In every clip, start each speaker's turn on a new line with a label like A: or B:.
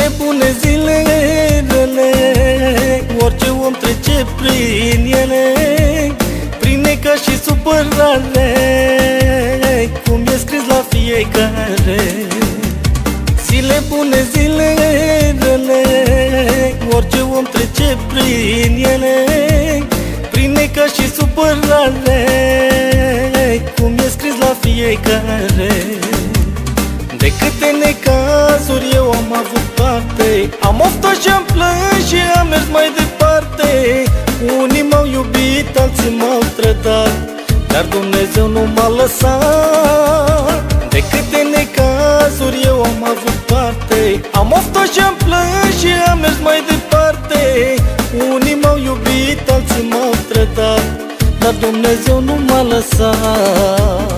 A: Zile bune, zile rele, orice om trece prin ele, prin neca și supărare, cum e scris la fiecare. Zile bune, zile rele, orice om trece prin ele, prin neca și supărare, cum e scris la fiecare. De câte necazuri eu am avut parte, am oftat și-am plâns și am mers mai departe. Unii m-au iubit, alții m-au trădat, dar Dumnezeu nu m-a lăsat. De câte necazuri eu am avut parte, am oftat și-am plâns și am mers mai departe. Unii m-au iubit, alții m-au trădat, dar Dumnezeu nu m-a lăsat.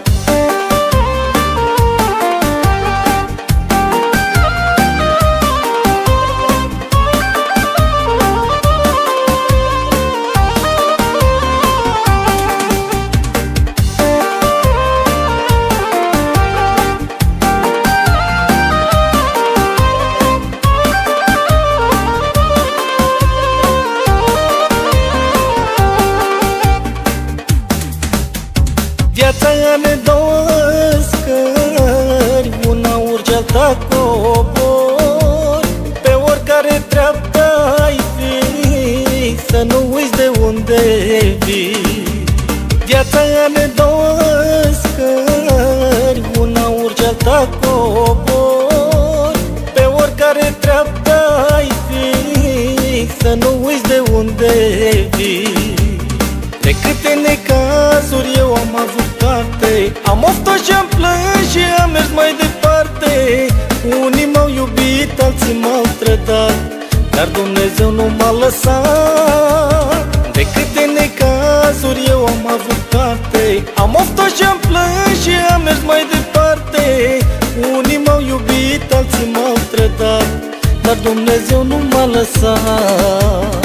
A: Viața are două scări, una urci, alta cobori. Pe oricare treaptă ai fi, să nu uiți de unde vii. Viața are două scări, una urci, alta cobori. Pe oricare treaptă ai fi, să nu uiți de unde vii. De câte necazuri eu am avut parte, am oftat și-am plâns și am mers mai departe. Unii m-au iubit, alții m-au trădat, dar Dumnezeu nu m-a lăsat. De câte necazuri eu am avut parte, am oftat și-am plâns și am mers mai departe. Unii m-au iubit, alții m-au trădat, dar Dumnezeu nu m-a lăsat.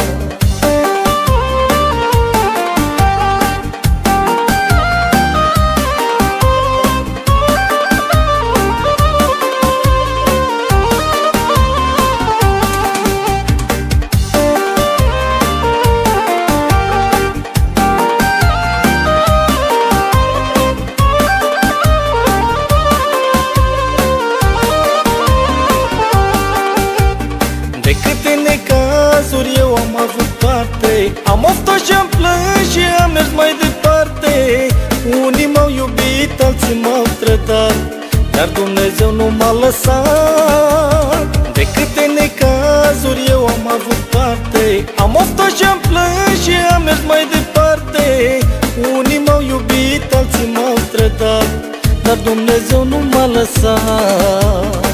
A: De câte necazuri eu am avut parte, am oftat și-am plâns și am mers mai departe. Unii m-au iubit, alții m-au trădat, dar Dumnezeu nu m-a lăsat. De câte necazuri eu am avut parte, am oftat și-am plâns și am mers mai departe. Unii m-au iubit, alții m-au trădat, dar Dumnezeu nu m-a lăsat.